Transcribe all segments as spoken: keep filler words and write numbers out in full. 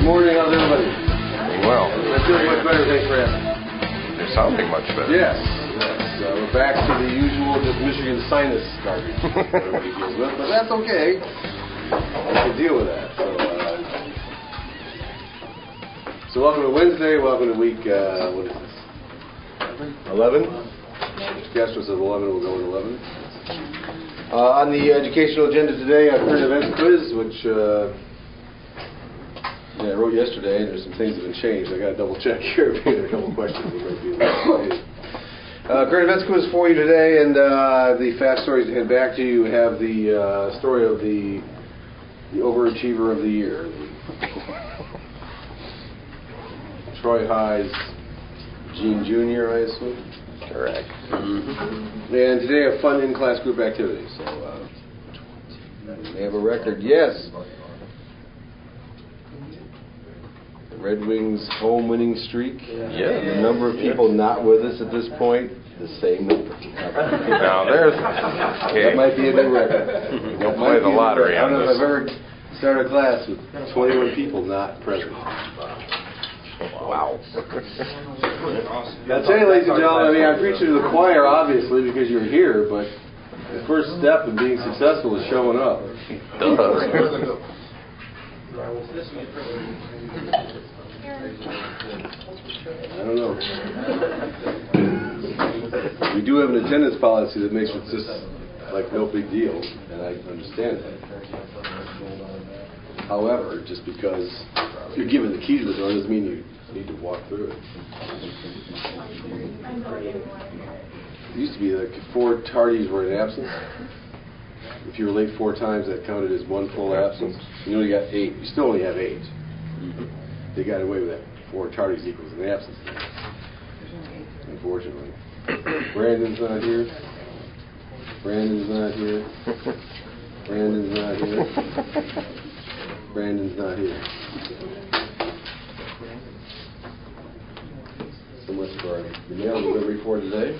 morning. How's everybody? Well. I'm feeling much better. Thanks for asking. You're sounding much better. Yes. yes. Uh, we're back to the usual just Michigan sinus garbage everybody deals with, but that's okay. I can deal with that. So, uh, so welcome to Wednesday. Welcome to week, uh, what is this? eleven? Castro says eleven. We'll go with eleven. Uh, on the educational agenda today, a current events quiz, which uh, yeah, I wrote yesterday, and there's some things that have been changed. I got to double check here. There are a couple questions that might be a little uh, current events quiz for you today, and uh, the fast stories to head back to you have the uh, story of the the overachiever of the year, Troy High's Gene Junior, I assume. Correct. Mm-hmm. And today a fun in-class group activity. So uh, we have a record. Yes. The Red Wings home winning streak. Yeah. The number of people not with us at this point, the same number. Now there's okay. That might be a new record. Don't play the lottery. I don't know on if I've ever started a class with twenty-one people not present. Wow. That's it, ladies and gentlemen. I mean, I'm preaching to the choir, obviously, because you're here, but the first step in being successful is showing up. Duh. I don't know. We do have an attendance policy that makes it just like no big deal, and I understand that. However, just because you're given the key to the door doesn't mean you need to walk through it. It used to be like four tardies were in absence. If you were late four times, that counted as one full absence. You only got eight. You still only have eight. They got away with that. Four tardies equals an absence. Unfortunately. Brandon's not here. Brandon's not here. Brandon's not here. Brandon's not here. So much for the mail delivery for today.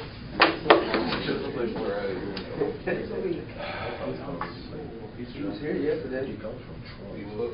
He was here yesterday. He comes from Troy.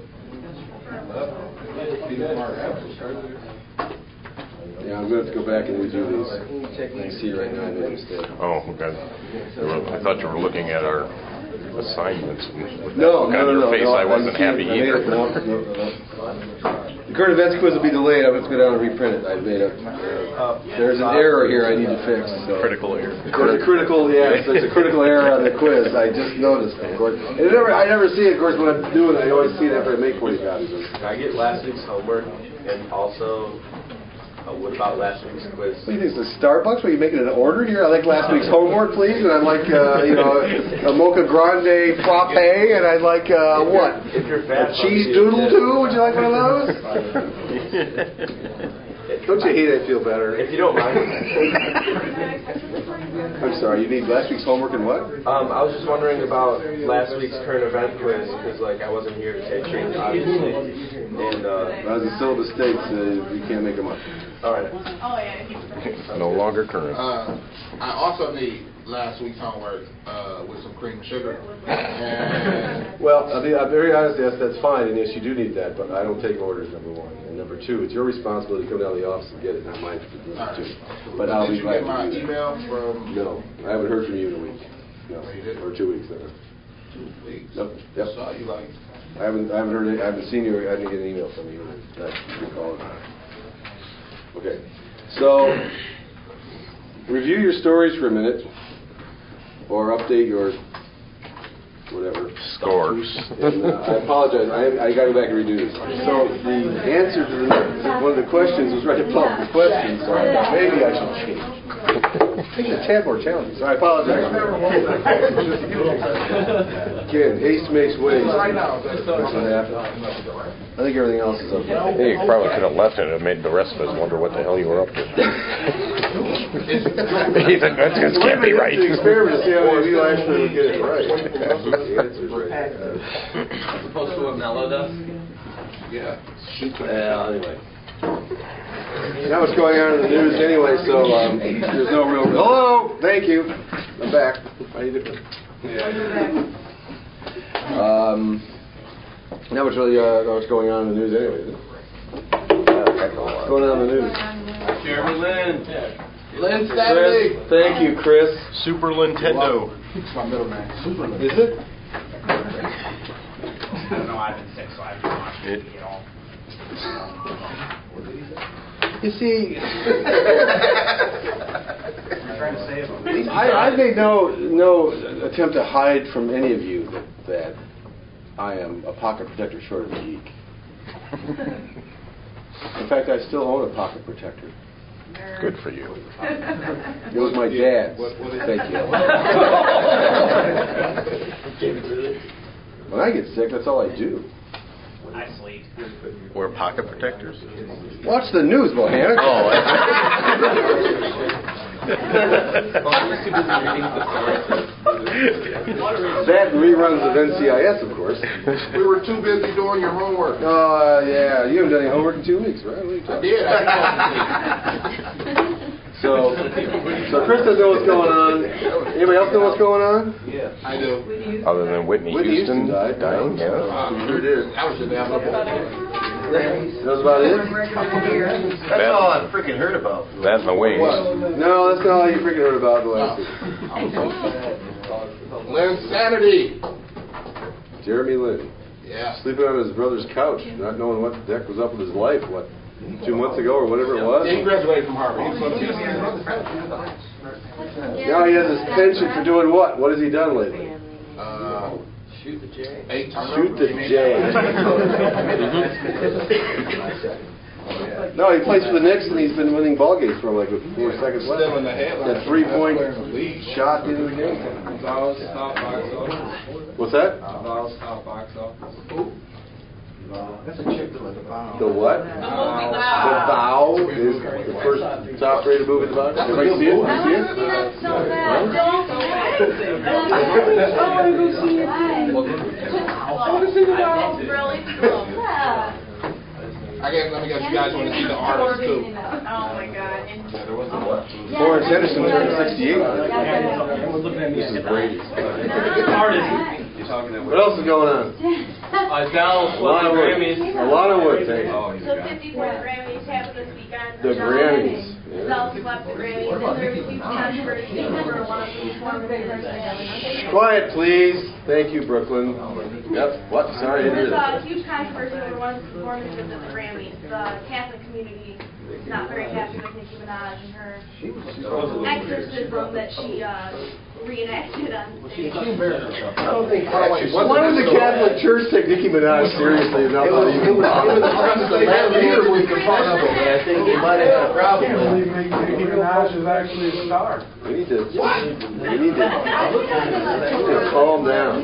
Yeah, I'm going to have to go back and redo these. I see right now I made a mistake. Oh, okay. I thought you were looking at our assignments. No, Look no, on no, your no. face, no I wasn't I happy I either. It, no, no, no. The current events quiz will be delayed. I'm going to go down and reprint it. I made a. Uh, there's an error here I need to fix. So. Critical error. There's a critical, yes. There's a critical error on the quiz. I just noticed, of course. And it never, I never see it, of course, when I'm doing it. I always see it after I make forty copies of it. Can I get last week's homework and also? Uh, what about last week's quiz? What do you think? Is it Starbucks? Are you making an order here? I'd like last week's homework, please. And I'd like, uh, you know, a mocha grande frappe. And I'd like, uh, what? If you're fat, a cheese doodle too? Would you like one of those? Don't you hate I feel better? If you don't mind. I'm sorry, you need last week's homework and what? Um, I was just wondering about last week's current event quiz, because, like, I wasn't here to take it, obviously. And, uh... As the syllabus states, uh, you can't make them up. All right. No longer current. Uh, I also need last week's homework uh, with some cream and sugar. And well, I'll be, I'll be very honest, yes, that's fine, and yes, you do need that, but I don't take orders, number one. And number two, it's your responsibility to come down to the office and get it, not mine to do it, too. But I'll did be you glad get my to do that. email from... No, I haven't heard from you in a week. No, Oh, you didn't? or two weeks. No. Two weeks. Nope. Yep. I saw you like... I haven't, I haven't heard it, I haven't seen you, I didn't get an email from you. I recall it. Okay. So, review your stories for a minute, or update your whatever Scores. And, uh, I apologize. I, I got to go back and redo this. So the answer to the, one of the questions was right above the question. So I thought maybe I should change. Make it a tad more challenging. So I apologize. Again, haste makes waste. That's what happened. I think everything else is okay. Hey, you probably could have left it and made the rest of us wonder what the hell you were up to. He said, that just can't be right. It's an experiment to see how many of you actually would get it right. The answer's right. As opposed to a mellow dust? Yeah. Uh, anyway. Not what's going on in the news anyway, so um, there's no real... Hello! Thank you. I'm back. How you doing? Um, not much really uh, what's going on in the news anyway, is it? going on in the news? Jeremy Lin. Lynn Saturday. Chris, thank you, Chris. Super Nintendo. It's my middle name. Superman. Is it? I don't know, I've been sick, so I've been watching It- it at all. You see, I'm trying to save them. I, I made no no attempt to hide from any of you that, that I am a pocket protector short of a geek. In fact, I still own a pocket protector. Good for you. It was my dad's. Thank you. When I get sick, that's all I do. I sleep. Wear pocket protectors? Watch the news, Bohanna. Oh, That and reruns of N C I S, of course. We were too busy doing your homework. Oh, uh, yeah. You haven't done any homework in two weeks, right? What are you I talking did. I So, so Chris doesn't know what's going on. Anybody else know what's going on? I do. Other than Whitney, Whitney Houston, Houston died. dying, yeah. Uh, Sure did. That was inevitable. That's about it? That's all I freaking heard about. That and the wings. What? No, that's not all you freaking heard about the last week. Lynn Saturday. Jeremy Lin. Yeah. Sleeping on his brother's couch, not knowing what the heck was up with his life, what, two months ago or whatever it was. Yeah, he graduated from Harvard. He was supposed to be Now he has his pension for doing what? What has he done lately? uh, Shoot the J. eight times. Shoot the J. No, he plays for the Knicks and he's been winning ball games for like with four seconds left. Still in the headline. That three-point Best player in the league. shot into the game. Vows, top box office. What's that? Vows, top box office. That's a chick with a bow. The what? The Vow is the first top-rated movie in the box. Everybody see it? You see it? so bad. Don't. I want to go see it. I want to see the Vow. It's really slow. Yeah. I guess, let me guess, you guys want to see the artist too. Oh my god. And Lawrence Henderson turned sixty-eight. This is Brady. Artist. What else is going on? Uh, Dallas won Alana the Wood. Grammys. Alana Wood, thank you. the fifty-fourth Grammys happened this weekend. The Grammys. Adele swept the Grammys, and there was huge controversy over one of the performances. Quiet, please. Thank you, Brooklyn. Yep. What? Sorry, I didn't There's hear a huge controversy over one of the performances at the Grammys. The Catholic community is not very happy with Nicki Minaj and her exorcism that she uh, reenacted on stage. I don't think. Why would the Catholic Church take Nicki Minaj seriously enough? It was, it was, it was just the last year was impossible, but I think they might have had a problem with it. Nicki Minaj is actually a star. We need to. We need to, we need to calm down.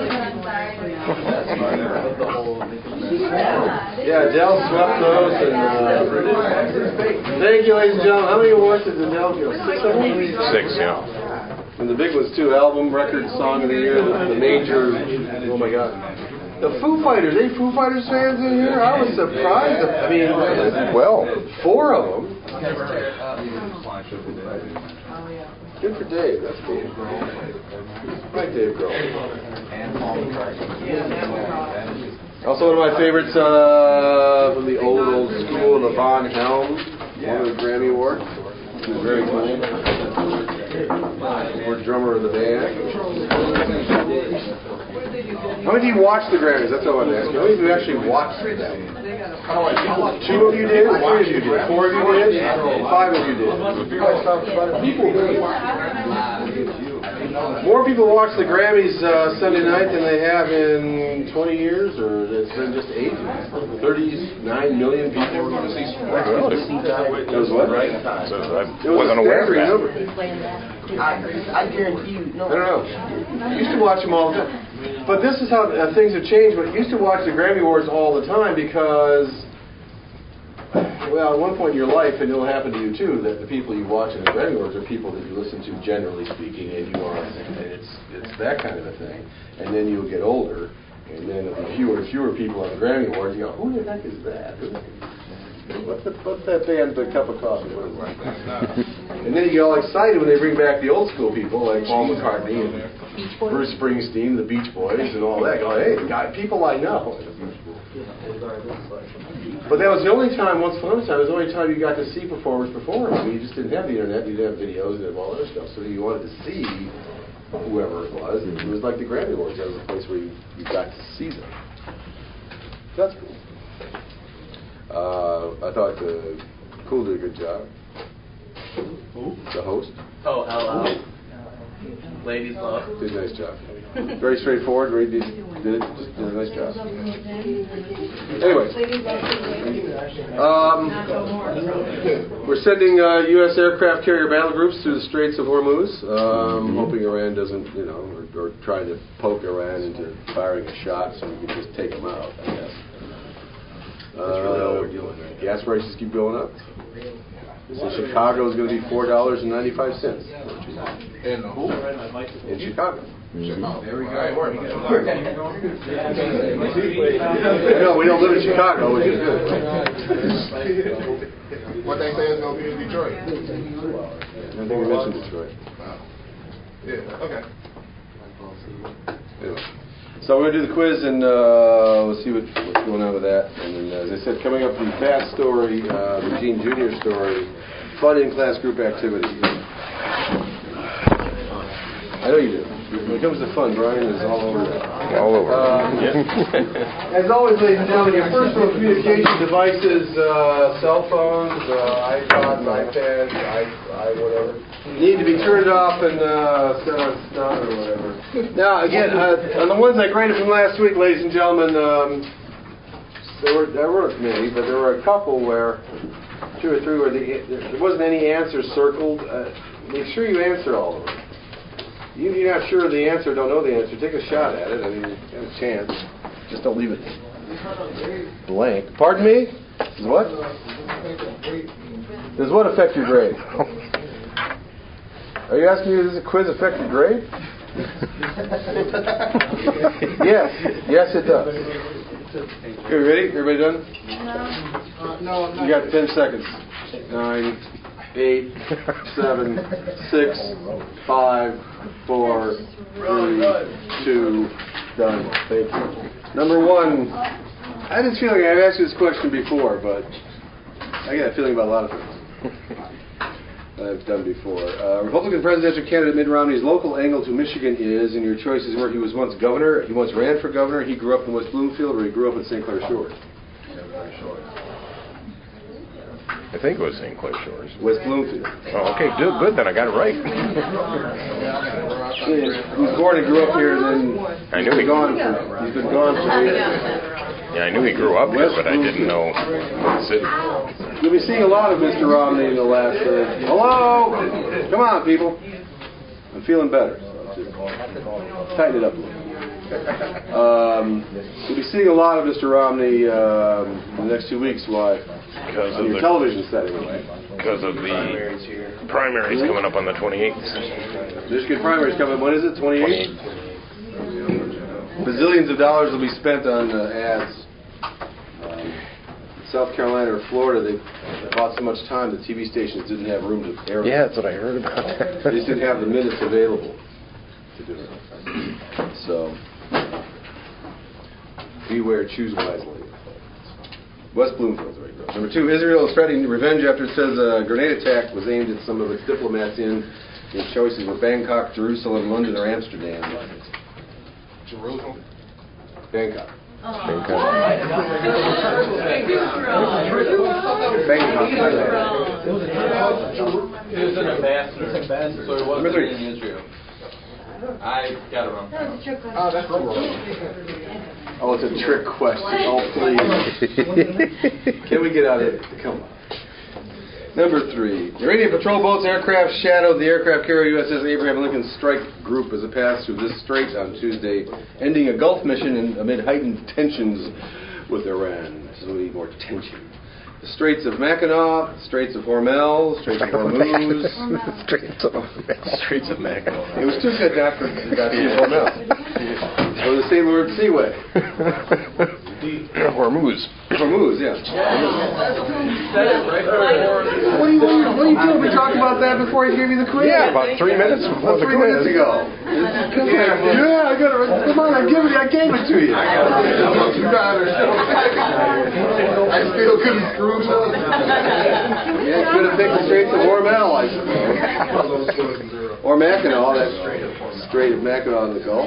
Yeah, Adele swept those, and uh, thank you, ladies and gentlemen. How many awards did Adele get? Six of them. Six, yeah. And the big ones too: album, record, song of the year, the, the major. Oh my God. The Foo Fighters. Any Foo Fighters fans in here? I was surprised. I mean, Well, four of them. Good for Dave. That's cool. Right, Dave Grohl. Also, one of my favorites uh, from the old, old school, Levon Helm, won the Grammy Award. He was very cool. We're drummer of the band. How many of you watched the Grammys? That's all I'm asking. How many of you actually watched them? Two of you did? Three of you did? Four of you did? Five of you did? More people watch the Grammys uh, Sunday night than they have in twenty years, or it's been just eight? thirty-nine million people. really? It was what? So I It was wasn't a aware of staggering that. number. I, I guarantee you, no. I don't know. I used to watch them all the time. But this is how uh, things have changed. But I used to watch the Grammy Awards all the time because, well, at one point in your life, and it'll happen to you too, that the people you watch in the Grammy Awards are people that you listen to, generally speaking, and you are, and it's it's that kind of a thing. And then you'll get older, and then there'll be fewer and fewer people on the Grammy Awards. You go, who the heck is that? Who the heck is that? What's, the, what's that band, The Cup of Coffee? What is that? And then you get all excited when they bring back the old school people like Paul McCartney and Bruce Springsteen, the Beach Boys, and all that. Go, hey, the guy, people I know. But that was the only time, once upon a time, it was the only time you got to see performers perform. I mean, you just didn't have the internet, you didn't have videos, you didn't have all that other stuff. So you wanted to see whoever it was. It was like the Grammy Awards. That was a place where you, you got to see them. That's cool. Uh, I thought uh, Cool did a good job. Who? The host. Oh, L L. Ladies love. Did a nice job. Very straightforward. Very did, did, just did a nice job. Anyway, um, we're sending uh, U S aircraft carrier battle groups through the Straits of Hormuz, um, hoping Iran doesn't, you know, or, or trying to poke Iran into firing a shot so we can just take them out, I guess. That's really all we're doing. Right? Gas prices keep going up. So Chicago is going to be four dollars and ninety-five cents. In who? In Chicago. Chicago. There we go. I know, we don't live in Chicago, which is good. What they say is going to be in Detroit. I don't think we mentioned Detroit. Wow. Yeah, okay. Anyway. So we're going to do the quiz, and uh, we'll see what, what's going on with that. And then, as I said, coming up, the Fast story, uh, the Gene Junior story, fun in-class group activities. I know you do. When it comes to fun, Brian is all over that. All over. Uh, as always, ladies and gentlemen, your personal communication devices, uh, cell phones, uh, iPods, iPads, I, I, whatever, need to be turned off and uh, set on stun or whatever. Now, again, uh, on the ones I graded from last week, ladies and gentlemen, um, there were there were a committee, but there were a couple where, two or three where the, there wasn't any answers circled. Uh, make sure you answer all of them. Even if you're not sure of the answer, don't know the answer, take a shot at it. I mean, you have a chance. Just don't leave it blank. Pardon me? Does what? Does what affect your grade? Are you asking me, does the quiz affect your grade? Yes. Yes, it does. Okay, ready? Everybody done? No. You got ten seconds. Nine, eight, seven, six, five, four, three, two, done. Thank you. Number one. I have this feeling I've asked you this question before, but I get a feeling about a lot of things I've done before. Uh, Republican presidential candidate Mitt Romney's local angle to Michigan is, and your choices were, he was once governor, he once ran for governor, he grew up in West Bloomfield, or he grew up in Saint Clair Shores. I think it was Saint Clair Shores. West Bloomfield. Oh, okay, good, good. Then I got it right. He was born and grew up here, and then I knew he gone. For, he's been gone for years. Yeah, I knew he grew up here, but I didn't know what city. You'll be seeing a lot of Mister Romney in the last. Uh, hello, come on, people. I'm feeling better. So just tighten it up a little. Um, you'll be seeing a lot of Mister Romney um, in the next two weeks. Why? Because on of your the television set, anyway. Because of the primaries coming up on the twenty-eighth. Michigan primaries coming. When is it? twenty-eighth. Bazillions of dollars will be spent on uh, ads. Um, South Carolina or Florida, they bought so much time the T V stations didn't have room to air. Yeah, that's what I heard about that. They just didn't have the minutes available to do it. So, beware, choose wisely. West Bloomfield's right there. Number two, Israel is threatening revenge after it says a grenade attack was aimed at some of its diplomats in. The choices were Bangkok, Jerusalem, London, or Amsterdam. Jerusalem? Bangkok. Bangkok. Bangkok. He was an ambassador, so he wasn't in Israel. I got it wrong. Oh, that's wrong. Oh, it's a trick question. Oh, please. Can we get out of here? Come on. Number three. Iranian patrol boats aircraft shadowed the aircraft carrier U S S Abraham Lincoln Strike Group as it passed through this strait on Tuesday, ending a Gulf mission in, amid heightened tensions with Iran. So we need more tension. The Straits of Mackinac, Straits of Hormuz, Straits of Hormuz. Straits of Straits of Mackinac. It was too good not to not to Hormuz. Or the Saint Lawrence Seaway. Hormuz. Hormuz, yeah. Said it right before. What do you, what do you, what do you do? We talked about that before he gave you the quiz. Yeah, about three minutes before About the three quiz. minutes ago. Yeah, I got it. Come on, I gave it. I gave it to you. I'm too tired. I still couldn't screw something. Yeah, could have picked the Straits of Hormel, I suppose. Or Mackinac, that Strait of Mackinac in the Gulf.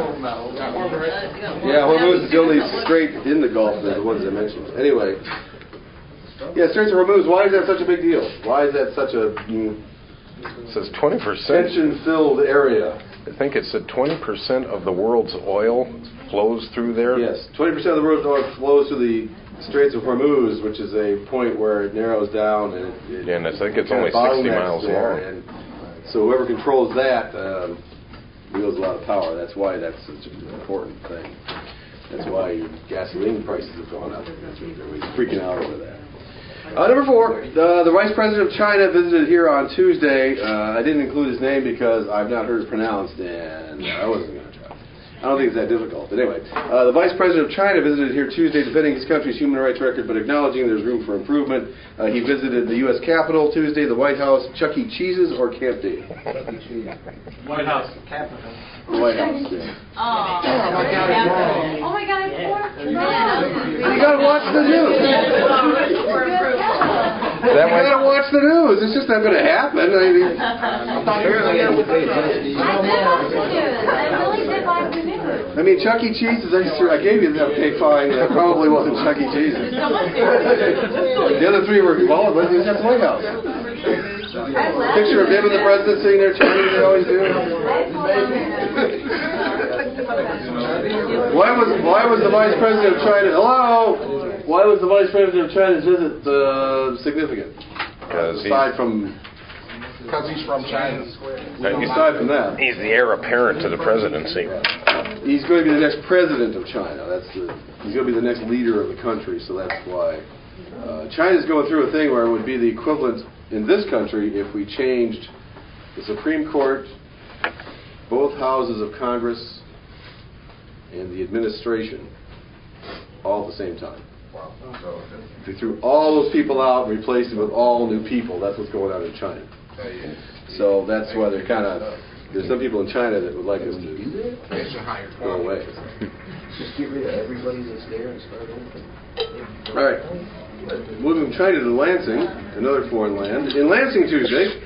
Yeah, Hormuz is the only strait in the Gulf, the ones I mentioned. Anyway, yeah, Straits of Hormuz, why is that such a big deal? Why is that such a mm, It says twenty percent. tension-filled area? I think it said twenty percent of the world's oil flows through there. Yes, twenty percent of the world's oil flows through the Straits of Hormuz, which is a point where it narrows down and it, it Yeah, and I think it's kind only of sixty bottlenecks miles there, long. and so whoever controls that um, wields a lot of power. That's why that's such an important thing. That's why gasoline prices have gone up. Everybody's freaking out over that. Uh, number four, the, the Vice President of China visited here on Tuesday. Uh, I didn't include his name because I've not heard it pronounced, and I wasn't going to try. I don't think it's that difficult. But anyway, uh, the Vice President of China visited here Tuesday defending his country's human rights record, but acknowledging there's room for improvement. Uh, he visited the U S Capitol Tuesday, the White House, Chuck E. Cheese's, or Camp David? White House. Capitol. The White House, yeah. Oh, oh my God. Oh my God, You gotta watch the news. That You went, gotta watch the news. It's just not gonna happen. I mean, I did watch the news. I really did watch the news. I mean, Chuck E. Cheese's. I, just, I gave you that. Okay, fine. That probably wasn't Chuck E. Cheese's. The other three were involved, but it was at the White House. Picture of him and the president sitting there chatting. They always do. Why was why was the Vice President of China? Hello. Why was the Vice President of China's visit uh, significant? Because he's, Aside from Because he's from China. aside from that, he's the heir apparent to the presidency. he's going to be the next president of China. That's the, he's going to be the next leader of the country. So that's why uh, China's going through a thing where it would be the equivalent in this country if we changed the Supreme Court, both houses of Congress, and the administration all at the same time. If we threw all those people out and replaced them with all new people, that's what's going on in China. So that's why they're kind of, there's some people in China that would like us to They should hire go away. Just get rid of everybody that's there and start over. All right. Moving from China to Lansing, another foreign land. In Lansing Tuesday,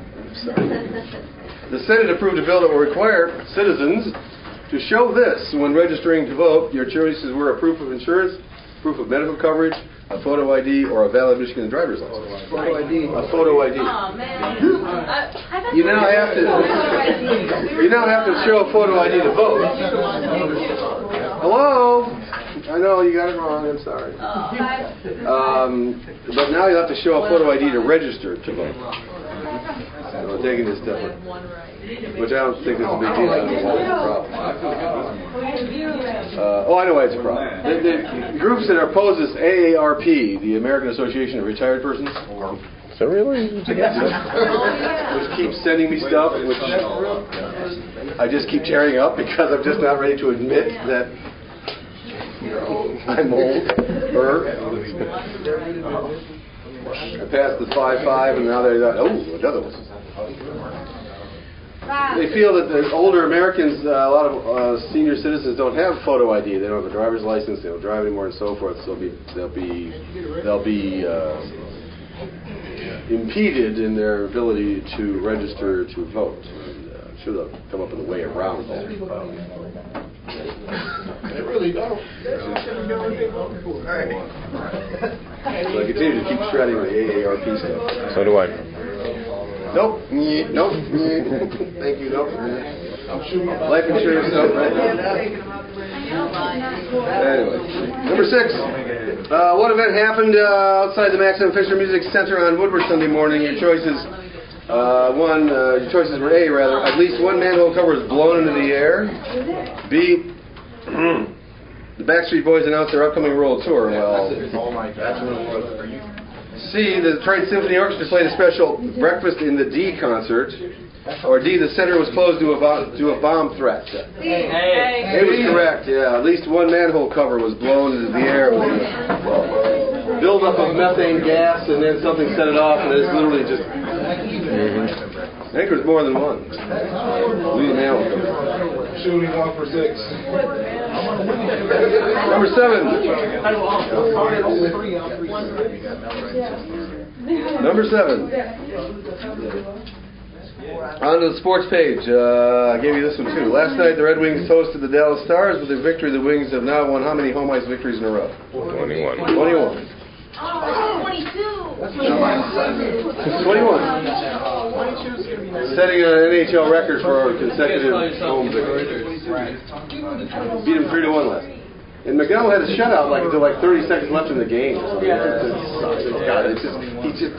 the Senate approved a bill that will require citizens to show this when registering to vote. Your choices were a proof of insurance, proof of medical coverage, a photo I D, or a valid Michigan driver's license. Photo I D. A photo I D. Oh man. I, I thought You now have to. You now have to show a photo I D to vote. Hello. I know you got it wrong. I'm sorry. Um, but now you have to show a photo I D to register to vote. So we're taking this step, which I don't think is a big deal. I don't know why it's a problem. Uh, oh, I know why it's a problem. The, the groups that are opposed this A A R P, the American Association of Retired Persons, So really? which keeps sending me stuff, which I just keep tearing up because I'm just not ready to admit that I'm old. Or I passed the five five, and now they're oh, another one. They feel that the older Americans, uh, a lot of uh, senior citizens don't have photo I D. They don't have a driver's license. They don't drive anymore, and so forth. So they'll be they'll be they'll be uh, impeded in their ability to register to vote. And, uh, should have come up with a way around that. They really don't. So I continue to keep shredding the A A R P stuff. So do I. Nope. Nope. Thank you. Nope. Life insurance. Nope. Anyway, number six. Uh, what event happened uh, outside the Maximum Fisher Music Center on Woodward Sunday morning? Your choices. Uh, one. Uh, your choices were A. Rather, at least one manhole cover was blown into the air. B. The Backstreet Boys announced their upcoming world tour. Well, Oh my God. C. The Detroit Symphony Orchestra played a special Breakfast in the D concert. Or D, the center was closed to a, bomb, to a bomb threat? A was correct, yeah. At least one manhole cover was blown into the air with a buildup of methane gas, and then something set it off, and it's literally just... I think there's more than one. We nailed it. Shooting one for six. Number seven. Number seven. On to the sports page. Uh, I gave you this one too. Last night the Red Wings hosted the Dallas Stars. With their victory, the Wings have now won how many home ice victories in a row? Twenty-one. Twenty-one. Oh, twenty-two. Twenty-one. Setting an N H L record for consecutive home victories. Beat him three to one last night. And Miguel had a shutout like until like thirty seconds left in the game. God, it's just he just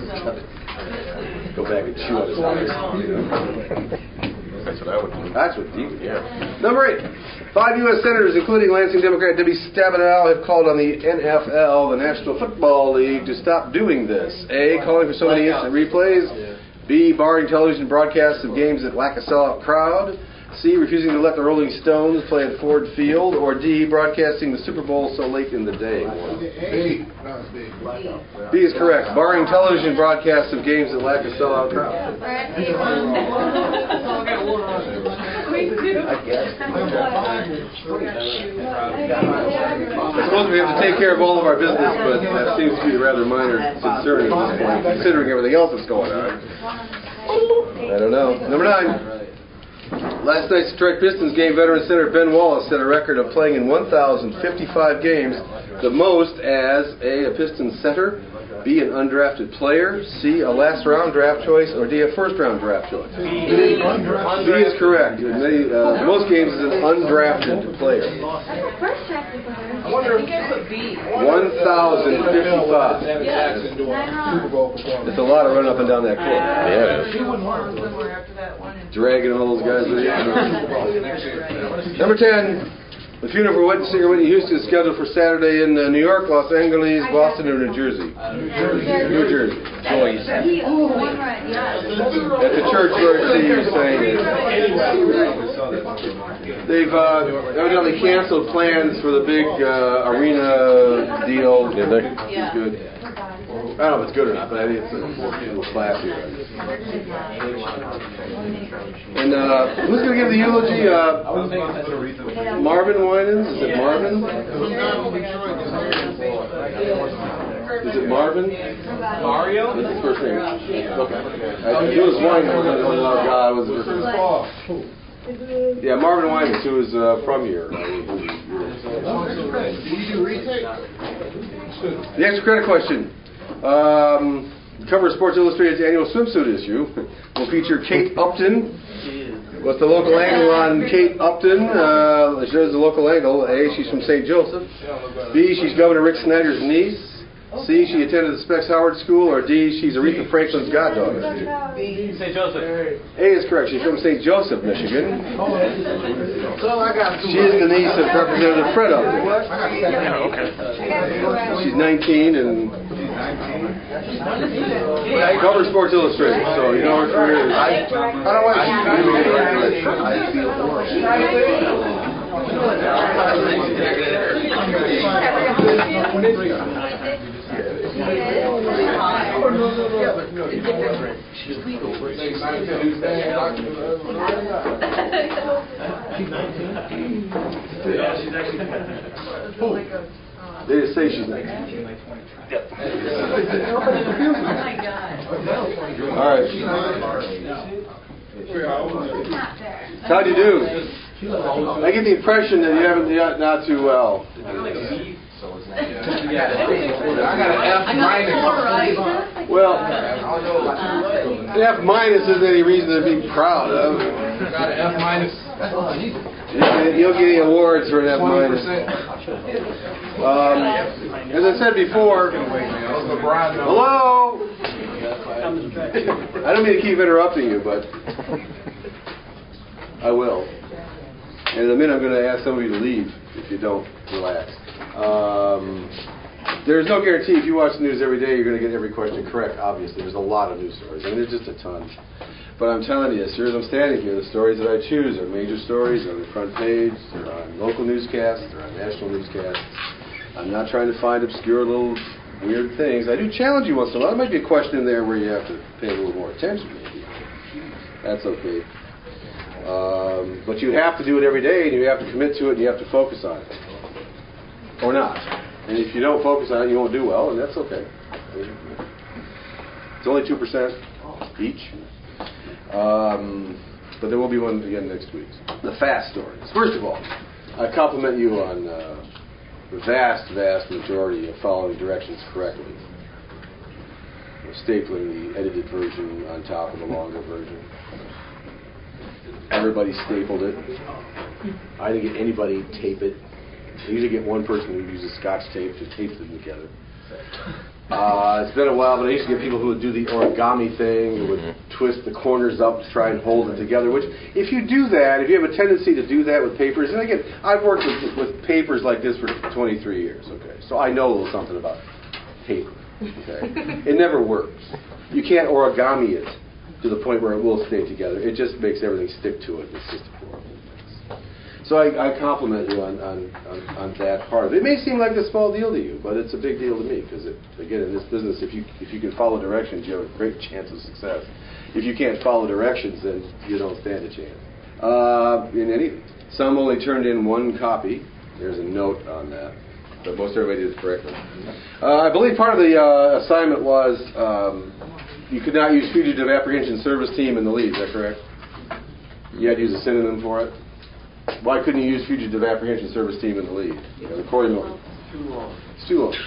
go back and chew on his eyes. That's what I would do. That's what he would do. Yeah. Number eight. Five U S senators, including Lansing Democrat Debbie Stabenow, have called on the N F L, the National Football League, to stop doing this. A, calling for so many instant replays. B, barring television broadcasts of games that lack a sellout crowd. C, refusing to let the Rolling Stones play at Ford Field. Or D, broadcasting the Super Bowl so late in the day. B. B is correct. Barring television broadcasts of games that lack a sellout crowd. I suppose we have to take care of all of our business, but that seems to be rather minor concern at this point, considering everything else that's going on. I don't know. Number nine. Last night's Detroit Pistons game, veteran center Ben Wallace set a record of playing in one thousand fifty-five games, the most as A, a Pistons center, B, an undrafted player, C, a last round draft choice, or D, a first round draft choice. B, B is correct. In many, uh, most games is an undrafted player. I wonder if one thousand fifty-five. It's a lot of running up and down that court. Yeah, it is. Dragging all those guys with you. Number ten. The funeral for Whitney, singer Whitney Houston is scheduled for Saturday in uh, New York, Los Angeles, Boston, or New Jersey. New Jersey. Boys. At the church where I see you saying it. They've uh, evidently canceled plans for the big uh, arena deal. Did they? It's good. I don't know if it's good or not, but I think it's a little classy. And uh, who's going to give the eulogy? Uh, Marvin Winans? Is it Marvin? Is it Marvin? Mario? What's his first name? Okay. I knew it was Winans. Oh, God, what was his first name? Yeah, Marvin Winans, who is uh, from here. Did you do retake? The extra credit question. Um, cover of Sports Illustrated's annual swimsuit issue will feature Kate Upton. What's the local angle on Kate Upton? Uh, shows the local angle. A, she's from Saint Joseph. B, she's Governor Rick Snyder's niece. C, she attended the Specs Howard School. Or D, she's Aretha Franklin's goddaughter. Saint Joseph. A is correct. She's from Saint Joseph, Michigan. She is the niece of Representative Fred Upton. Yeah, okay. She's nineteen and cover Sports Illustrated, so you know her career is. I don't want They just say she's nineteen. Yep. All right. How'd you do? I get the impression that you haven't yet not too well. I got an F minus. Well, an F minus isn't any reason to be proud of. I got an F minus. You'll get any awards for an F minus. Um, as I said before, hello. I don't mean to keep interrupting you, but I will. And in a minute, I'm going to ask some of you to leave if you don't relax. Um, there's no guarantee if you watch the news every day you're going to get every question correct, obviously. There's a lot of news stories. I mean, there's just a ton. But I'm telling you, as sure as I'm standing here, the stories that I choose are major stories, they're on the front page, they're on local newscasts, they're on national newscasts. I'm not trying to find obscure little weird things. I do challenge you once in a while. There might be a question in there where you have to pay a little more attention, maybe. That's okay. Um, but you have to do it every day, and you have to commit to it, and you have to focus on it. Or not. And if you don't focus on it, you won't do well, and that's okay. It's only two percent each. Um, but there will be one again next week. The fast stories. First of all, I compliment you on uh, the vast, vast majority of following directions correctly. Stapling the edited version on top of the longer version. Everybody stapled it. I didn't get anybody tape it. I usually get one person who uses Scotch tape to tape them together. Uh, it's been a while, but I used to get people who would do the origami thing, who would twist the corners up to try and hold it together, which, if you do that, if you have a tendency to do that with papers, and again, I've worked with, with papers like this for twenty-three years, okay, so I know a little something about paper, okay. It never works. You can't origami it to the point where it will stay together. It just makes everything stick to it. It's just horrible. So I, I compliment you on, on, on, on that part of it. It may seem like a small deal to you, but it's a big deal to me because, again, in this business, if you if you can follow directions, you have a great chance of success. If you can't follow directions, then you don't stand a chance. Uh, in any, some only turned in one copy. There's a note on that, but most everybody did it correctly. Uh, I believe part of the uh, assignment was um, you could not use fugitive apprehension service team in the lead. Is that correct? You had to use a synonym for it. Why couldn't you use fugitive apprehension service team in the lead? You know, the Corey Miller. It's too long. It's too long.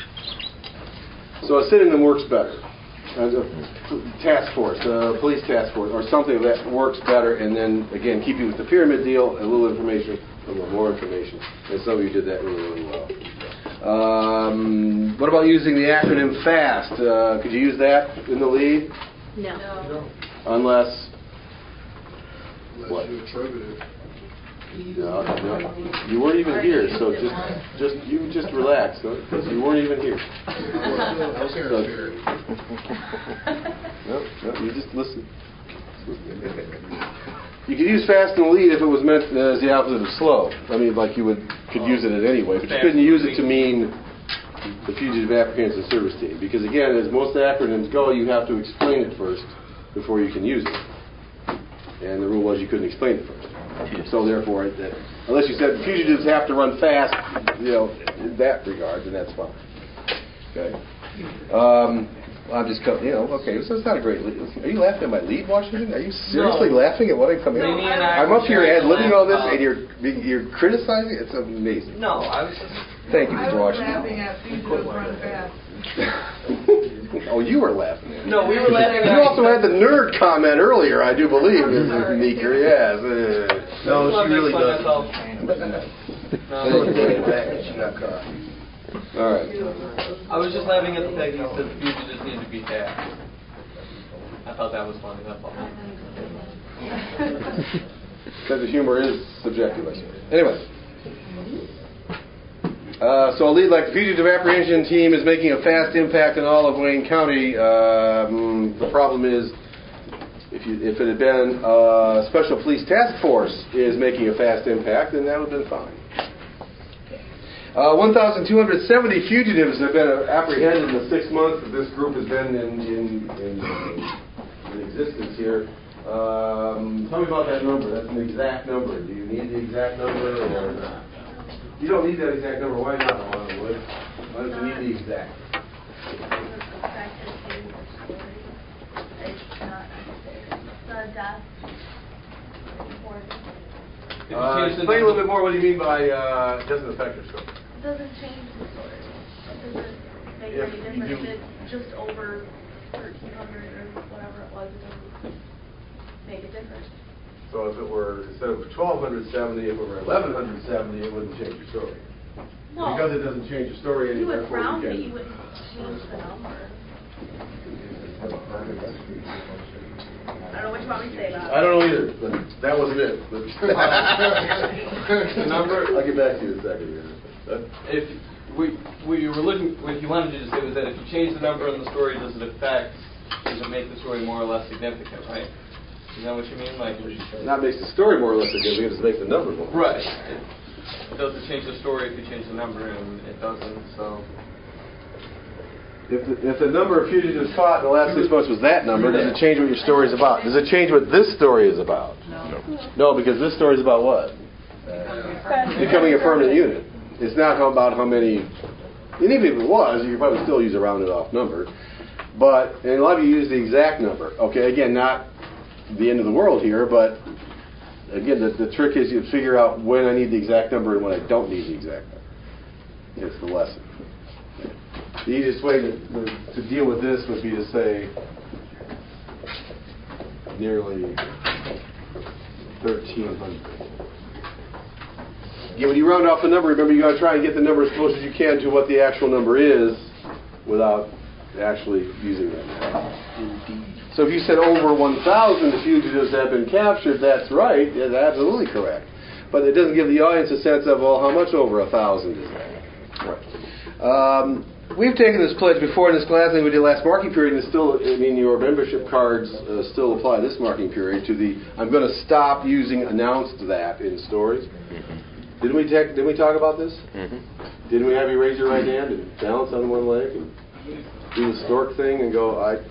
So a synonym works better. A task force, a police task force, or something that works better, and then, again, keep you with the pyramid deal, a little information, a little more information. And some of you did that really, really well. Um, what about using the acronym FAST? Uh, could you use that in the lead? No. no. Unless... Unless what? you attribute it. No, no, you weren't even here, so just, just you just relax, because you weren't even here. I was here in spirit. No, no, you just listen. You could use fast in the lead if it was meant as the opposite of slow. I mean, like you would could use it in any way, but you couldn't use it to mean the fugitive apprehension service team, because again, as most acronyms go, you have to explain it first before you can use it. And the rule was you couldn't explain it first. So therefore, that, unless you said fugitives have to run fast, you know, in that regard, then that's fine. Okay. Um, I'm just, you know, okay. So it's not a great lead. Are you laughing at my lead, Washington? Are you seriously No. laughing at what I'm coming? No, in? I I'm up here ad-libbing all this, about- and you're you're criticizing. It's amazing. No, I was just... Thank you, I Mister was Washington. laughing at fugitives run fast. Oh, you were laughing at me. No, we were laughing You at... also had the nerd comment earlier, I do believe, Missus Meeker. Yes. Uh, No, she really doesn't. All right. I was just laughing at the fact that you said the fugitives need to be fast. I thought that was funny, that's all. Sense of humor is subjective, I suppose. Anyway. Uh, so a lead like the fugitive apprehension team is making a fast impact in all of Wayne County. Um, the problem is, if, you, if it had been a special police task force is making a fast impact, then that would have been fine. Uh, one thousand two hundred seventy fugitives have been apprehended in the six months that this group has been in, in, in, in existence here. Um, tell me about that number. That's an exact number. Do you need the exact number? Or not? You don't need that exact number. Why not, Alana Wood? Why don't you need the exact? Uh, explain a little bit more. What do you mean by uh, it doesn't affect your story? It doesn't change the story. It doesn't make If any you difference. do- If it's just over thirteen hundred or whatever it was, it doesn't make a difference. So if it were, instead of twelve seventy, if it were eleven seventy, it wouldn't change your story. No. Because it doesn't change your story, You and would therefore round you it, can. you wouldn't change the number. I don't know what you want me to say about it. I don't know either, but that wasn't it. But The number? I'll get back to you in a second here. If we we were looking, if you wanted to just say was that if you change the number in the story, does it affect? Does it make the story more or less significant? Right? Is that what you mean? Like, not makes the story more or less significant. It makes the number more. Right. It doesn't change the story if you change the number, and it doesn't. So. If the, if the number of fugitives caught in the last six months was that number, does it change what your story is about? Does it change what this story is about? No. No, because this story is about what? Becoming a permanent unit. It's not about how many. And even if it was, you could probably still use a rounded off number. But, and a lot of you use the exact number. Okay, again, not the end of the world here, but again, the, the trick is you figure out when I need the exact number and when I don't need the exact number. It's the lesson. The easiest way to, to deal with this would be to say nearly thirteen hundred. Again, when you round off the number, remember you got to try and get the number as close as you can to what the actual number is without actually using that. So if you said over one thousand fugitives have been captured, that's right. That's absolutely correct. But it doesn't give the audience a sense of, well, how much over one thousand is that? Right. Um, we've taken this pledge before in this class, and we did last marking period, and it's still, I mean, your membership cards uh, still apply this marking period to the, I'm going to stop using announced that in stories. Mm-hmm. Didn't we take, didn't we talk about this? Mm-hmm. Didn't we have you raise your right hand and balance on one leg and do the stork thing and go, I...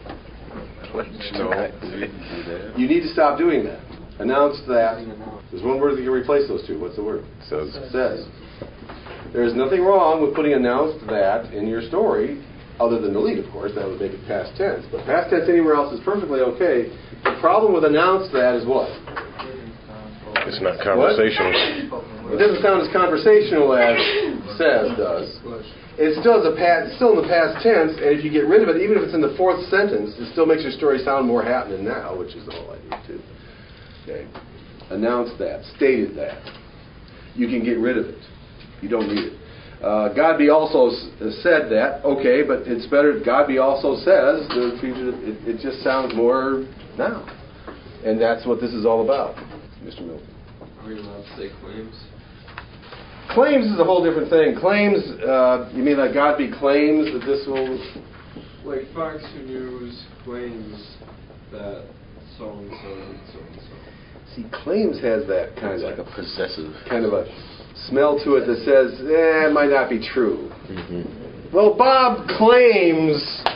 No. You need to stop doing that. Announce that. There's one word that can replace those two. What's the word? Says. Says. There's nothing wrong with putting announced that in your story, other than delete, of course. That would make it past tense. But past tense anywhere else is perfectly okay. The problem with announced that is what? It's not conversational. What? It doesn't sound as conversational as says does. It still is a past, it's still in the past tense, and if you get rid of it, even if it's in the fourth sentence, it still makes your story sound more happening now, which is the whole idea too. Okay. Announced that, stated that. You can get rid of it. You don't need it. Uh, God be also s- said that. Okay, but it's better. God be also says the future. It, it just sounds more now, and that's what this is all about, Mister Milton. Are we allowed to say claims? Claims is a whole different thing. Claims. Uh, you mean that God be claims that this will? Like Fox News claims that so and so and so and so. See, claims has that kind It's of like a possessive kind of a smell to it that says, eh, it might not be true. Mm-hmm. Well, Bob claims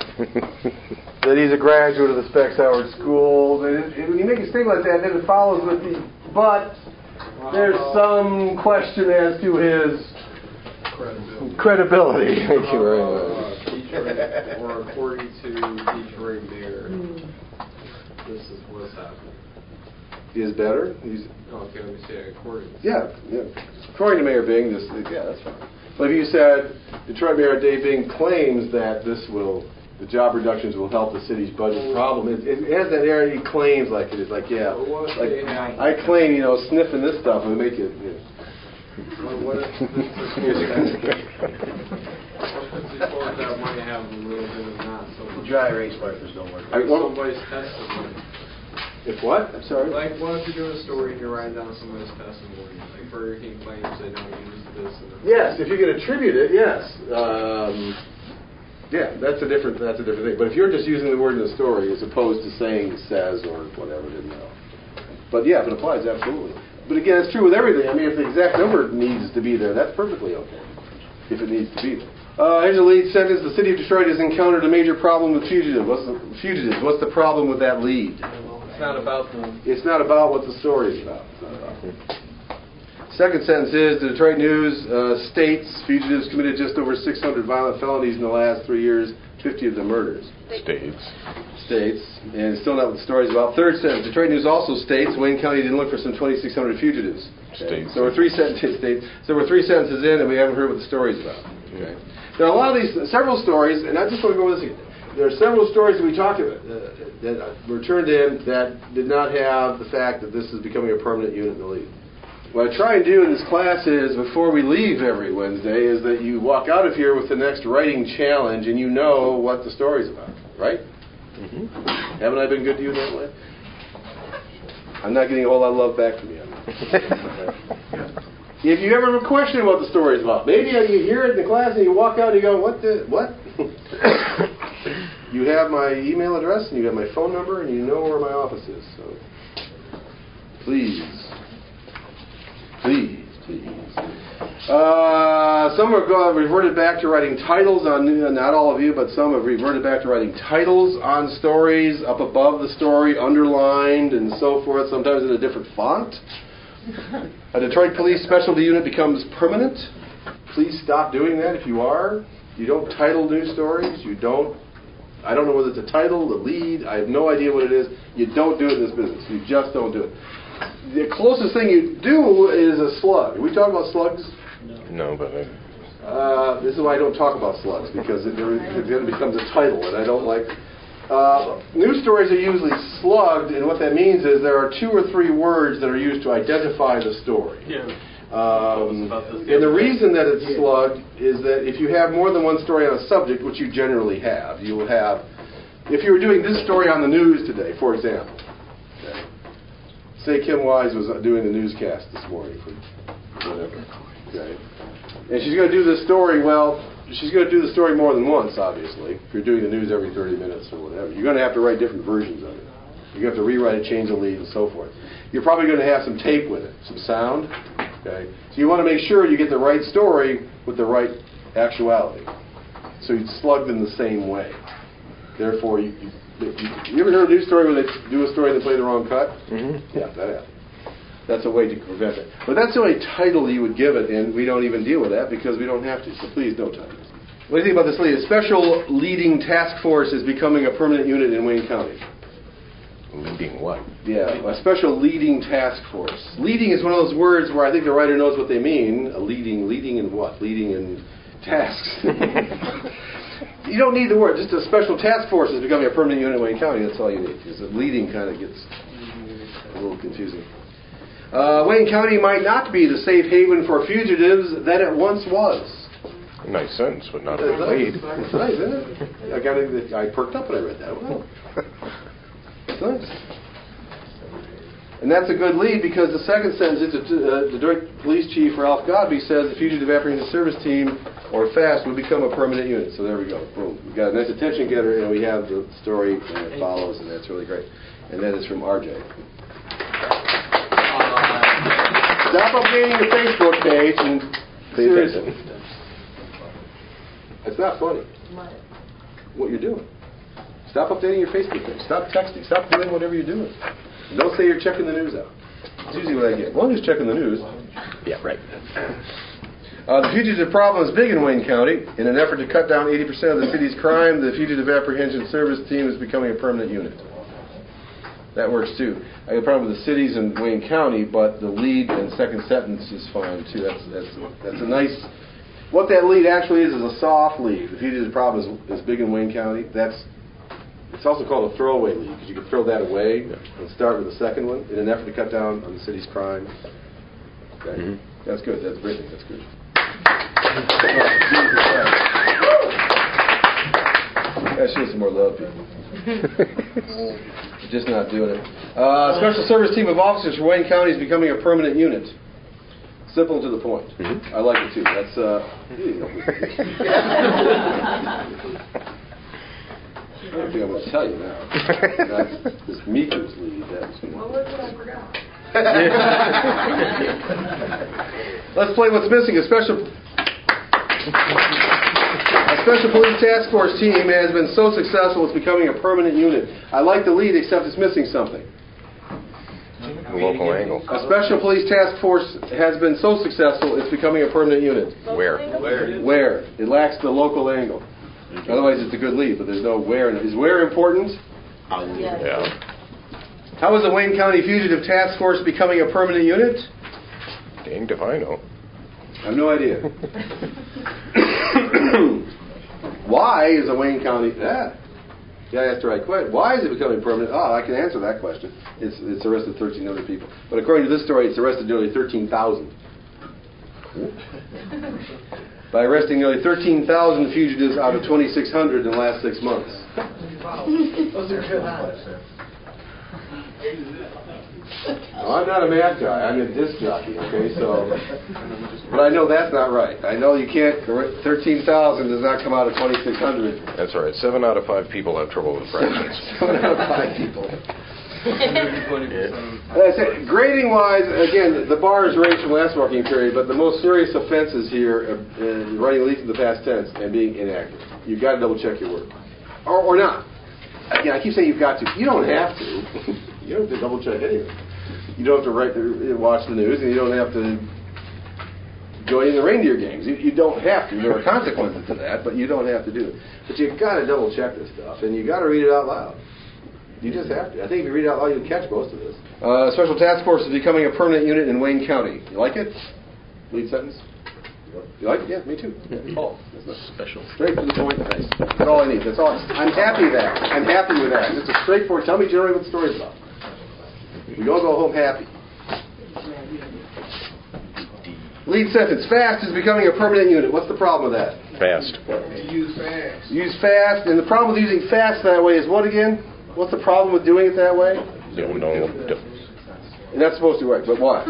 that he's a graduate of the Specs Howard School. And it, it, when you make a statement like that, then it follows with the, but there's some question as to his Credibility. credibility. Thank you very much. Uh, Detroit, or according to Detroit Mayor, this is what's happening. Is better? He's, Okay, let me say according. yeah, yeah. According to Mayor Bing, this, yeah, that's fine. But if you said Detroit Mayor Dave Bing claims that this will, the job reductions will help the city's budget problem, it, it has that area. He claims like it is like, yeah, like I claim, you know, sniffing this stuff will make it. You know. Well, what if this is suppose that might have a little bit of not so much. Dry erase markers don't work. I, Like well, somebody's testimony. if what? I'm sorry. Like, what if you're doing a story and you're writing down somebody's testimony? Like Burger King claims they don't use this. And Yes, if you can attribute it, yes. Um, yeah, that's a different that's a different thing. But if you're just using the word in the story as opposed to saying says or whatever, then no. But yeah, if it applies, absolutely. But again, it's true with everything. I mean, if the exact number needs to be there, that's perfectly okay. If it needs to be there. Uh, here's the lead sentence. The city of Detroit has encountered a major problem with fugitives. What's the, fugitives. What's the problem with that lead? It's not about them. It's not about what the story is about. It's not about them. Second sentence is, the Detroit News uh, states fugitives committed just over six hundred violent felonies in the last three years, fifty of them murders. States. States, and still not what the story is about. Third sentence, Detroit News also states Wayne County didn't look for some twenty-six hundred fugitives. Okay. States. So we're three sentences. States. So we're three sentences in, and we haven't heard what the story is about. Okay. There are a lot of these, several stories, and I just want to go over this again. There are several stories that we talked about uh, that were turned in that did not have the fact that this is becoming a permanent unit in the league. What I try and do in this class is, before we leave every Wednesday, is that you walk out of here with the next writing challenge and you know what the story's about, right? Mm-hmm. Haven't I been good to you in that way? I'm not getting a whole lot of love back from you. If you ever have a question what the story is about, maybe you hear it in the class and you walk out and you go, what the, what? You have my email address and you have my phone number and you know where my office is. So please, please, please. Uh, some have gone, reverted back to writing titles on, not all of you, but some have reverted back to writing titles on stories up above the story, underlined and so forth, sometimes in a different font. A Detroit Police Specialty Unit becomes permanent. Please stop doing that if you are. You don't title news stories. You don't, I don't know whether it's a title, the lead, I have no idea what it is. You don't do it in this business. You just don't do it. The closest thing you do is a slug. Are we talking about slugs? No, but I... Uh, this is why I don't talk about slugs, because it, it then becomes a title, and I don't like... Uh, news stories are usually slugged, and what that means is there are two or three words that are used to identify the story. Yeah. Um, and the reason that it's slugged is that if you have more than one story on a subject, which you generally have, you will have... If you were doing this story on the news today, for example, okay, say Kim Wise was doing the newscast this morning for whatever, okay, and she's going to do this story, well, she's going to do the story more than once, obviously. If you're doing the news every thirty minutes or whatever, you're going to have to write different versions of it. You're going to have to rewrite it, change the lead, and so forth. You're probably going to have some tape with it, some sound. Okay, so you want to make sure you get the right story with the right actuality. So you slug them the same way. Therefore, you, you, you, you ever heard a news story where they do a story and they play the wrong cut? Mm-hmm. Yeah, that happens. That's a way to prevent it. But that's the only title you would give it, and we don't even deal with that because we don't have to. So please don't title it. What do you think about this lead? A special leading task force is becoming a permanent unit in Wayne County. Leading what? Yeah, a special leading task force. Leading is one of those words where I think the writer knows what they mean. A leading, leading in what? Leading in tasks. You don't need the word. Just a special task force is becoming a permanent unit in Wayne County. That's all you need. Because the leading kind of gets a little confusing. Uh, Wayne County might not be the safe haven for fugitives that it once was. Nice sentence, but not a It's lead. nice, isn't it? I got it, I perked up when I read that. Wow. It's nice. And that's a good lead because the second sentence, it's a, uh, the Detroit Police Chief Ralph Godby says the Fugitive Apprehension Service Team, or FAST, would become a permanent unit. So there we go. Boom. We've got a nice attention getter, and we have the story, and it follows, and that's really great. And that is from R J. Stop updating your Facebook page and seriously. It's not funny. What you're doing. Stop updating your Facebook page. Stop texting. Stop doing whatever you're doing. Don't say you're checking the news out. It's usually what I get. Well, I'm just checking the news. Yeah, right. Uh, the fugitive problem is big in Wayne County. In an effort to cut down eighty percent of the city's crime, the Fugitive Apprehension Service Team is becoming a permanent unit. That works too. I have a problem with the cities in Wayne County, but the lead and second sentence is fine too. That's that's that's a nice. What that lead actually is is a soft lead. The fugitive problem is, is big in Wayne County. That's it's also called a throwaway lead because you can throw that away and start with the second one in an effort to cut down on the city's crime. Okay, mm-hmm. That's good. That's Brittany. That's good. That shows some more love, people. Just not doing it. Uh, Special Service Team of Officers for Wayne County is becoming a permanent unit. Simple and to the point. Mm-hmm. I like it too. That's uh. I don't think I'm going to tell you now. That's this Meekers lead. That's What was it? I forgot. Let's play what's missing. A special. A special police task force team has been so successful it's becoming a permanent unit. I like the lead, except it's missing something. The local angle. A special police task force has been so successful it's becoming a permanent unit. Where? Where? Where? It lacks the local angle. Otherwise, it's a good lead, but there's no where in it. Is where important? Yeah. How is the Wayne County Fugitive Task Force becoming a permanent unit? Danged if I know. I have no idea. Why is the Wayne County... Ah, yeah, I asked the right question. Why is it becoming permanent? Oh, I can answer that question. It's it's arrested thirteen hundred people. But according to this story, it's arrested nearly thirteen thousand. By arresting nearly thirteen thousand fugitives out of twenty-six hundred in the last six months. Those are good odds. No, I'm not a math guy. I'm a disc jockey, okay? So, but I know that's not right. I know you can't, thirteen thousand does not come out of twenty-six hundred. That's all right. Seven out of five people have trouble with fractions. Seven out of five people. That's it. Grading wise, again, the bar is raised from last marking period, but the most serious offenses here are uh, writing leaks in the past tense and being inaccurate. You've got to double check your work. Or, or not. Again, I keep saying you've got to. You don't have to. You don't have to double check anything. You don't have to write the, watch the news, and you don't have to join in the reindeer games. You, you don't have to. There are consequences to that, but you don't have to do it. But you've got to double check this stuff, and you've got to read it out loud. You just have to. I think if you read it out loud, you'll catch most of this. Uh, Special Task Force is becoming a permanent unit in Wayne County. You like it? Lead sentence? You like it? Yeah, me too. Yeah, Paul. Special. Straight to the point. Nice. That's all I need. That's all. I'm happy with that. I'm happy with that. Just a straightforward. Tell me generally what the story's about. We all go home happy. Lead sentence. Fast is becoming a permanent unit. What's the problem with that? Fast. Use fast. Use fast. And the problem with using fast that way is what again? What's the problem with doing it that way? Don't, don't, don't. You're not supposed to, right? But why?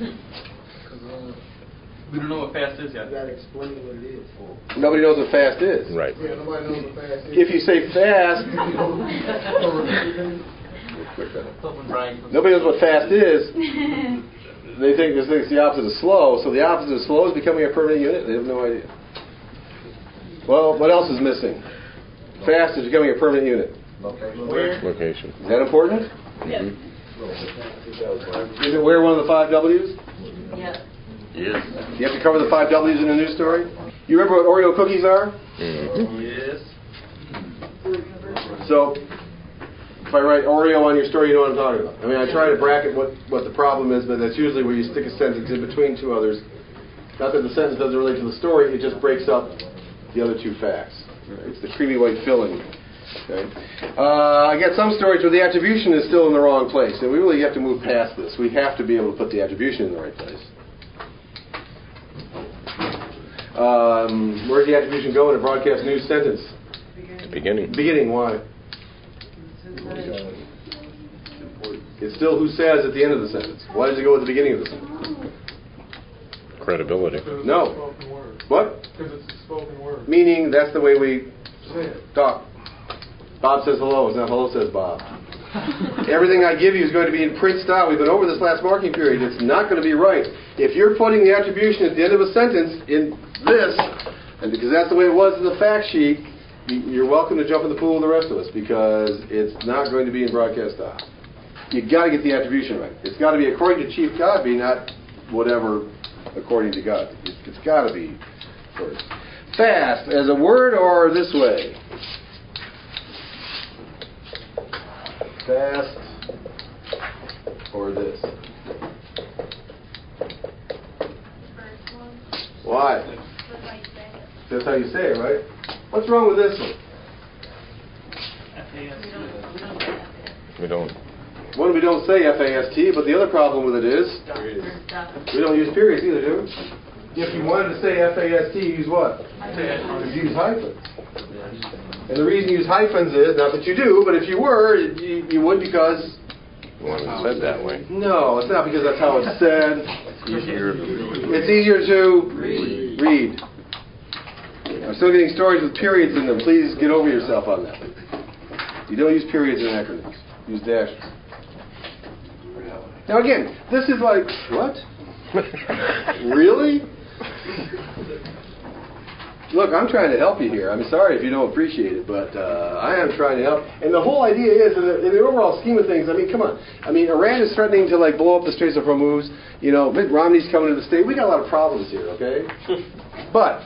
We don't know what fast is yet. You gotta explain what it is. Nobody knows what fast is. Right. Yeah, nobody knows what fast is. If you say fast, nobody knows what fast is. They think this thing's the opposite of slow. So the opposite of slow is becoming a permanent unit. They have no idea. Well, what else is missing? Fast is becoming a permanent unit. Where? Location. Is that important? Mm-hmm. Is it where one of the five W's? Yes. Yes. You have to cover the five W's in a news story? You remember what Oreo cookies are? Mm-hmm. Yes. So, if I write Oreo on your story, you know what I'm talking about. I mean, I try to bracket what, what the problem is, but that's usually where you stick a sentence in between two others. Not that the sentence doesn't relate to the story, it just breaks up the other two facts. It's the creamy white filling. Okay. Uh, I get some stories where the attribution is still in the wrong place, and we really have to move past this. We have to be able to put the attribution in the right place. Um, where does the attribution go in a broadcast news sentence? Beginning. Beginning, why? It's still who says at the end of the sentence. Why does it go at the beginning of the sentence? Credibility. No. What? Because it's a spoken word. Meaning that's the way we Say it. talk. Bob says hello. It's not hello says Bob. Everything I give you is going to be in print style. We've been over this last marking period. It's not going to be right. If you're putting the attribution at the end of a sentence in this, and because that's the way it was in the fact sheet, you're welcome to jump in the pool with the rest of us because it's not going to be in broadcast style. You've got to get the attribution right. It's got to be according to Chief Godby, not whatever according to God. It's, it's got to be first. Fast as a word or this way? Fast or this? Why? That's how you say it, right? What's wrong with this one? We don't. One, we don't say F A S T, but the other problem with it is we don't use periods either, do we? If you wanted to say F A S T, you use what? You use hyphens. And the reason you use hyphens is, not that you do, but if you were, you, you would because... You want it said that way. No, it's not because that's how it's said. Easier. It's easier to read. read. I'm still getting stories with periods in them. Please get over yourself on that. You don't use periods in acronyms. Use dashes. Now again, this is like, what? Really? Look, I'm trying to help you here. I'm sorry if you don't appreciate it, but uh, I am trying to help. And the whole idea is, in the, in the overall scheme of things, I mean, come on. I mean, Iran is threatening to, like, blow up the Straits of Hormuz. You know, Mitt Romney's coming to the state. We got a lot of problems here, okay? But,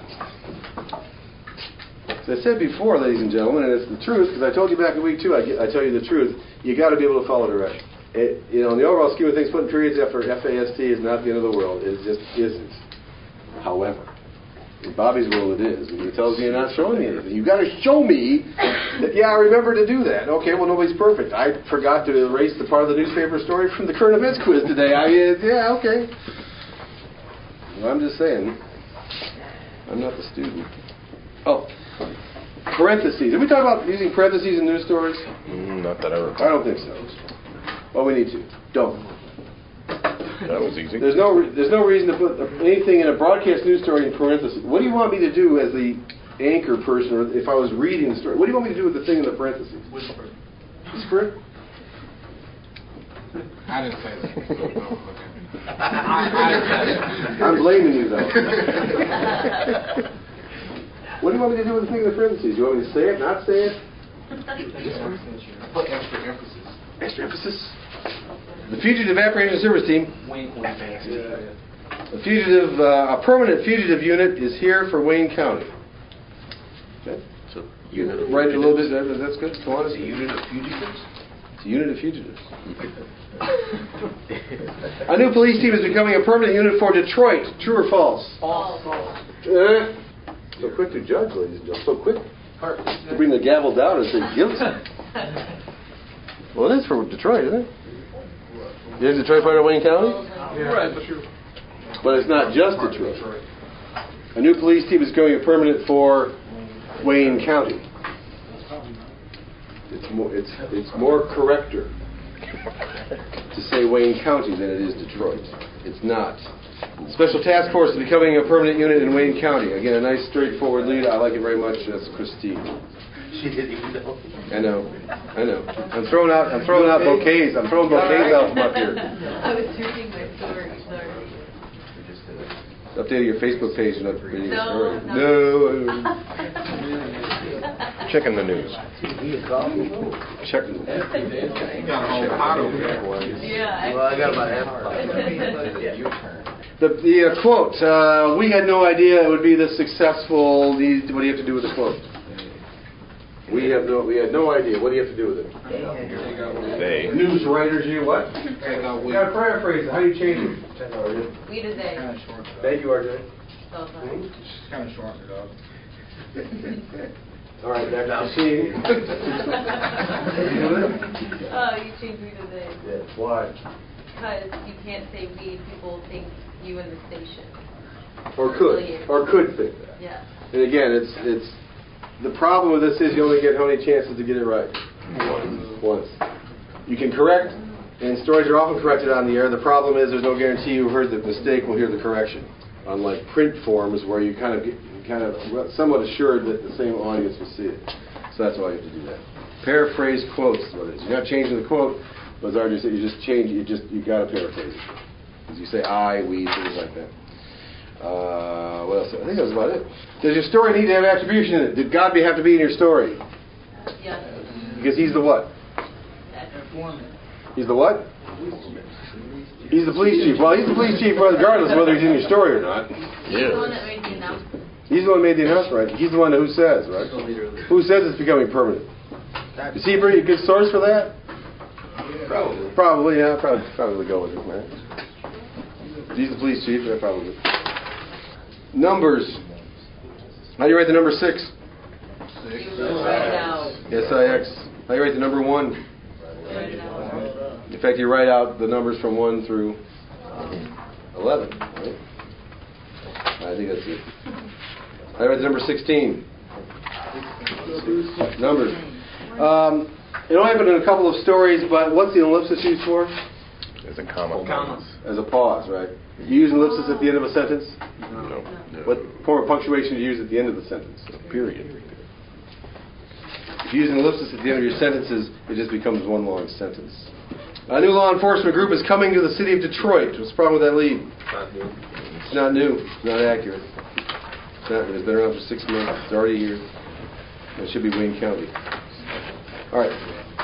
as I said before, ladies and gentlemen, and it's the truth, because I told you back in week two, I, I tell you the truth, you got to be able to follow direction. It, you know, in the overall scheme of things, putting periods after F A S T is not the end of the world. It just isn't. However, in Bobby's world it is. When he tells me you're not showing me anything, you've got to show me that, yeah, I remember to do that. Okay, well, nobody's perfect. I forgot to erase the part of the newspaper story from the current events quiz today. I uh, Yeah, okay. Well, I'm just saying, I'm not the student. Oh, parentheses. Did we talk about using parentheses in news stories? Mm, not that I recall. I don't think so. Well, we need to. Don't. That was easy. There's no re- there's no reason to put anything in a broadcast news story in parentheses. What do you want me to do as the anchor person, or if I was reading the story? What do you want me to do with the thing in the parentheses? Whisper. Whisper it? I didn't say that. I'm blaming you, though. What do you want me to do with the thing in the parentheses? You want me to say it, not say it? Put extra emphasis. Extra emphasis. The Fugitive Apprehension Service Team. Wink, wink. A fugitive, uh, a permanent fugitive unit is here for Wayne County. Okay. So, unit of Write it a little bit. that- That's good. Go on. It's a unit of fugitives? It's a unit of fugitives. A new police team is becoming a permanent unit for Detroit. True or false? False. Eh. So quick to judge, ladies and gentlemen. So quick to bring the gavel down and say guilty. Well, it is for Detroit, isn't it? Is Detroit part of Wayne County? Yeah, right, but you're... But it's not just Detroit. A new police team is going permanent for Wayne County. It's more, it's, it's more correcter to say Wayne County than it is Detroit. It's not. Special Task Force is becoming a permanent unit in Wayne County. Again, a nice, straightforward lead. I like it very much. That's Christine. She didn't even know. I know. I know. I'm throwing out. I'm throwing out bouquets. I'm throwing bouquets out from up here. I was reading my story. Sorry. Updating your Facebook page and updating your No, story. no. No. Checking the news. Checking. You got a whole pot over there. Yeah. Well, I got about half The, the uh, quote, uh, we had no idea it would be this successful. The, what do you have to do with the quote? We have no, we had no idea. What do you have to do with it? They. News writers, you what? Take out You got to paraphrase it. How do you change it? We did they. Kind of short. Thank you, R J. So sorry. Just kind of shorten it up. All right, back to Christine. Oh, you changed we did they. Yeah, why? Because you can't say we. People think you in the station. Or could, or could think that. Yeah. And again, it's it's the problem with this is you only get how many chances to get it right? Once. Once. You can correct, and stories are often corrected on the air. The problem is there's no guarantee who heard the mistake will hear the correction. Unlike print forms where you kind of get kind of somewhat assured that the same audience will see it. So that's why you have to do that. Paraphrase quotes is what it is. You're not changing the quote, but as R J said, you just change. You just you got to paraphrase it. As you say, I, we, things like that. Uh, what else? I think that's about it. Does your story need to have attribution in it? Did God be, have to be in your story? Yes. Because He's the what? He's the what? He's the police chief. Well, He's the police chief regardless of whether He's in your story or not. He's the one that made the announcement. He's the one who made the announcement, right? He's the one who says, right? Who says it's becoming permanent? Is he a pretty good source for that? Probably. Probably, yeah. Probably, probably go with it, right? He's the police chief. Yeah, probably. Numbers. How do you write the number six? Six. Write it out. S I X. How do you write the number one? Write it out. In fact, you write out the numbers from one through eleven. Right? I think that's it. How do you write the number sixteen? Numbers. Um, it only happened in a couple of stories, but what's the ellipsis used for? As a comma. Commas. As a pause, right? You use an ellipsis at the end of a sentence? No. What form of punctuation do you use at the end of the sentence? Period. If you use an ellipsis at the end of your sentences, it just becomes one long sentence. A new law enforcement group is coming to the city of Detroit. What's the problem with that lead? It's not new. It's not accurate. It's not new. It's been around for six months. It's already here. It should be Wayne County. All right.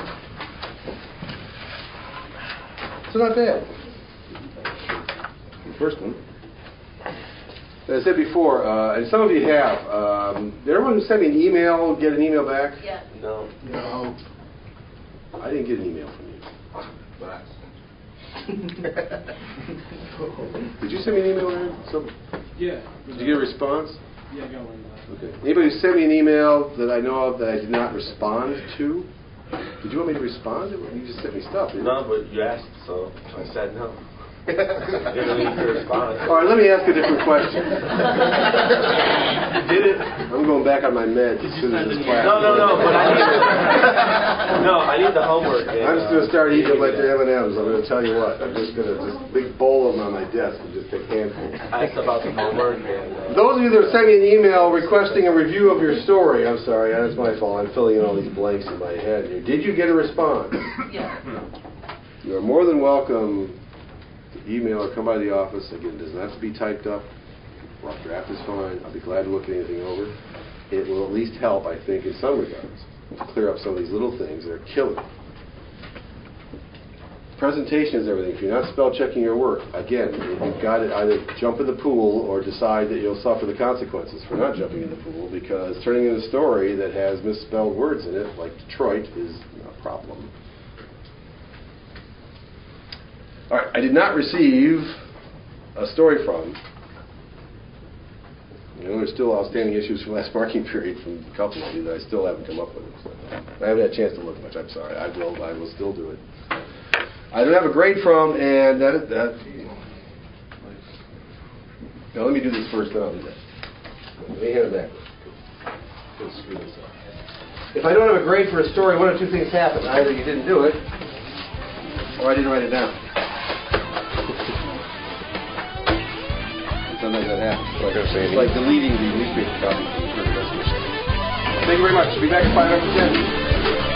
So not bad. The first one. As I said before, uh, and some of you have, um, did everyone who sent me an email get an email back? Yeah. No. No. I didn't get an email from you. But Did you send me an email, Aaron? Some, Yeah. did you get a response? Yeah, I got one. Okay. Anybody who sent me an email that I know of that I did not respond to? Did you want me to respond? You just sent me stuff, didn't you? No, but you asked, so I said no. Italy to respond. All right, let me ask a different question. Did it? I'm going back on my meds as soon as this class. No, no, no. But I need. No, I need the homework. And, I'm just going to start uh, eating like the M and M's. I'm going to tell you what. I'm just going to just big bowl of them on my desk and just take handfuls. I asked about the homework. And, uh, Those of you that are sending me an email requesting a review of your story, I'm sorry, that's my fault. I'm filling in all these blanks in my head here. Did you get a response? Yes. You are more than welcome to email or come by the office. Again, it doesn't have to be typed up. Rough draft is fine. I'll be glad to look anything over. It will at least help, I think, in some regards, to clear up some of these little things that are killing. Presentation is everything. If you're not spell checking your work, again, you've got to either jump in the pool or decide that you'll suffer the consequences for not jumping in the pool, because turning in a story that has misspelled words in it, like Detroit, is a problem. All right, I did not receive a story from. You know, there's still outstanding issues from last marking period from a couple of you that I still haven't come up with. So I haven't had a chance to look much. I'm sorry. I will. I will still do it. I don't have a grade from, and that. that now let me do this first, then I'll do that. Let me hand it back. Let's screw this up. If I don't have a grade for a story, one of two things happen. Either you didn't do it, or I didn't write it down. Sometimes that happens. It's like, it's like deleting the newspaper copy from the printer. Thank you very much. Be back at five after ten.